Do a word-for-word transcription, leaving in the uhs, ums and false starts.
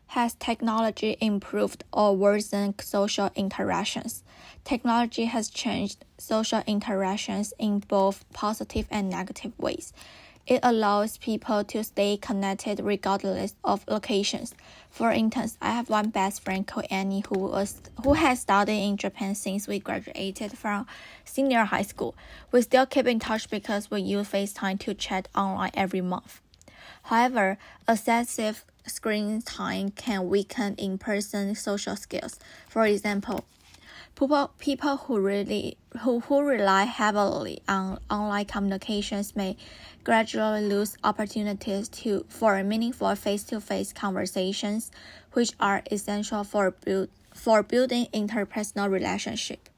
Has technology improved or worsened social interactions? Technology has changed social interactions in both positive and negative ways. It allows people to stay connected regardless of locations. For instance, I have one best friend called Annie who was who has studied in Japan since we graduated from senior high school. We still keep in touch because we use FaceTime to chat online every month. However, excessive screen time can weaken in-person social skills. For example, people, people who really who, who rely heavily on online communications may gradually lose opportunities to for meaningful face-to-face conversations, which are essential for build, for building interpersonal relationships.